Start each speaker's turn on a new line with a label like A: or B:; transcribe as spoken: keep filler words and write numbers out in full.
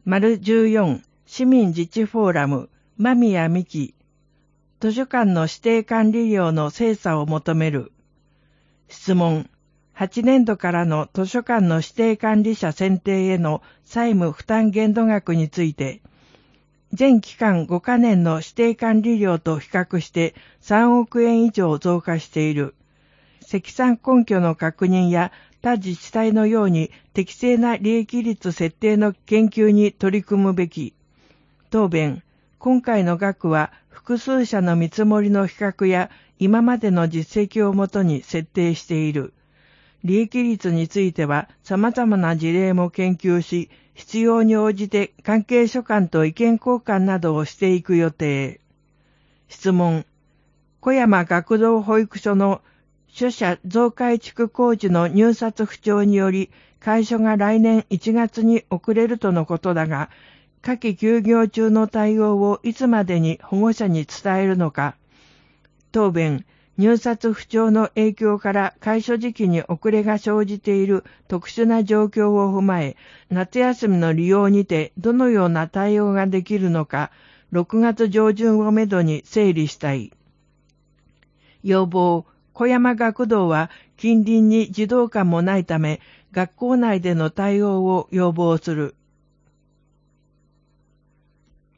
A: 丸じゅうよん市民自治フォーラム間宮美希図書館の指定管理料の精査を求める。質問。はちねんどからの図書館の指定管理者選定への債務負担限度額について、全期間ごかねんの指定管理料と比較してさんおくえん以上増加している。積算根拠の確認や他自治体のように適正な利益率設定の研究に取り組むべき。答弁。今回の額は複数社の見積もりの比較や今までの実績をもとに設定している。利益率については様々な事例も研究し、必要に応じて関係所間と意見交換などをしていく予定。質問。小山学童保育所の書舎増改築工事の入札不調により、開所が来年いちがつに遅れるとのことだが、夏季休業中の対応をいつまでに保護者に伝えるのか。答弁。入札不調の影響から開所時期に遅れが生じている特殊な状況を踏まえ、夏休みの利用にてどのような対応ができるのか、ろくがつ上旬をめどに整理したい。要望。小山学童は近隣に児童館もないため、学校内での対応を要望する。